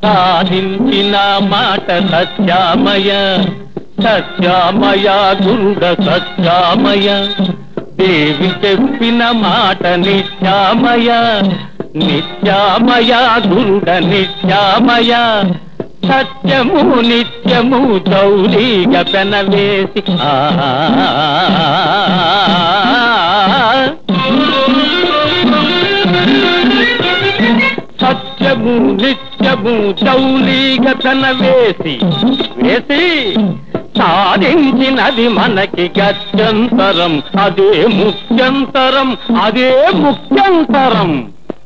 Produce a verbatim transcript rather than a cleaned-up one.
సాధించిన మాట సత్యామయ, సత్యామయ గురుడ సత్యామయ. దేవి చెప్పిన మాట నిత్యామయ, నిత్యామయ గురుడ నిత్యామయ. సత్యము నిత్యము చౌలీగ పెనవేసి సత్యము నిత్యము చౌలీగ పెనవేసి వేసి సాధించినది మనకి గత్యంతరం, అదే ముఖ్యంతరం, అదే ముఖ్యంతరం.